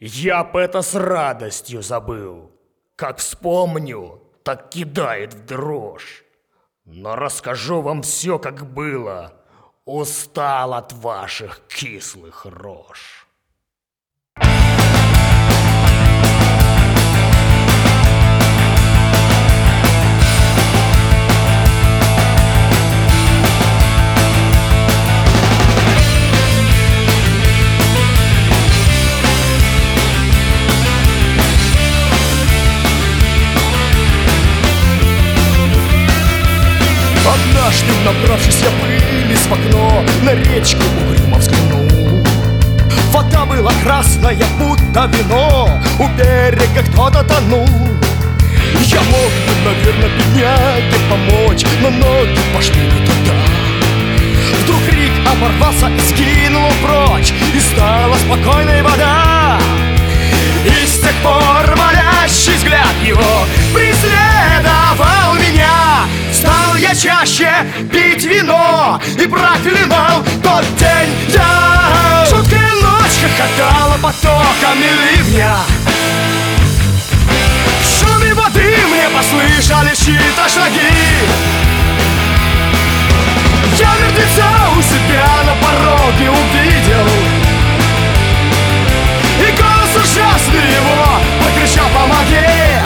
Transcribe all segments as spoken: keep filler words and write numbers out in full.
Я б это с радостью забыл. Как вспомню, так кидает в дрожь. Но расскажу вам все, как было. Устал от ваших кислых рож. Однажды, набравшись я пыли в окно, на речку угрюмо взглянул. Вода была красная, будто вино, у берега кто-то тонул. Я мог бы, наверное, бедняге помочь, но ноги пошли не туда. Вдруг крик оборвался и скинул прочь, и стала спокойной вода. И с тех пор молящий взгляд его преследовал меня. Стал я чаще пить вино и проклинал тот день. Я жуткая ночь хохотала потоками ливня. В шуме воды мне послышались чьи-то шаги. Я мертвеца у себя на пороге увидел, и голос ужасный его прокричал: помоги!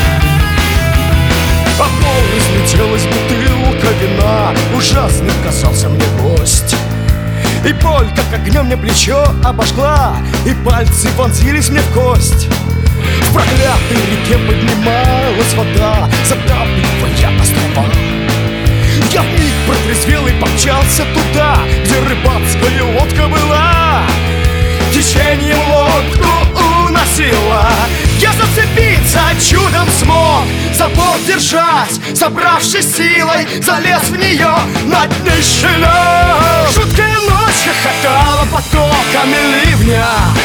А пол разлетелась бутылка вина, ужасным казался мне гость. И боль, как огнем мне плечо обожгла, и пальцы вонзились мне в кость. В проклятой реке поднималась вода, затапливая острова. Я вмиг протрезвел и помчался туда, где рыбацкая лодка была. Течением лодку уносило, я зацепиться чудом смог. За борт держась, собравшись силой, залез в нее на дне щелек. Жуткая ночь хохотала потоками ливня.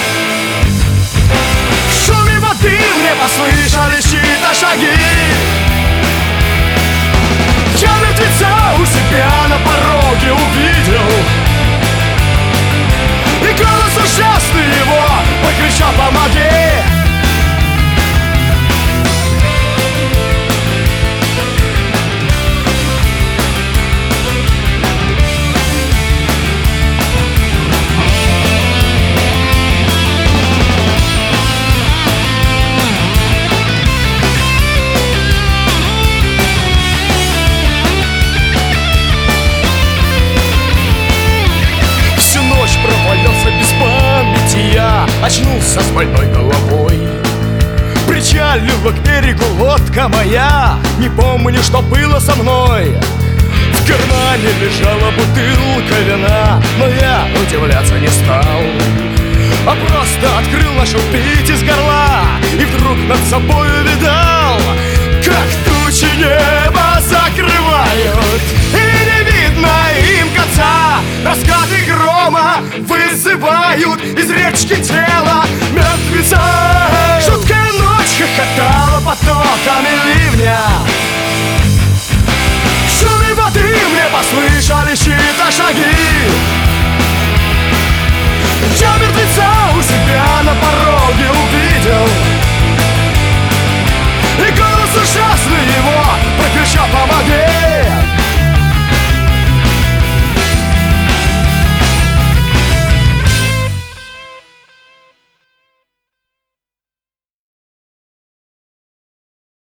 В шуме воды мне послышались чьи-то шаги. Я мертвеца у себя на пороге увидел, и голос ужасный его прокричал: помоги! Очнулся с больной головой. Причалила к берегу лодка моя, не помню, что было со мной. В кармане лежала бутылка вина, но я удивляться не стал, а просто открыл, начал пить из горла, и вдруг над собой увидал, как тучи небо закрывают, и не видно им конца. Раскаты грома вызывают из речки тело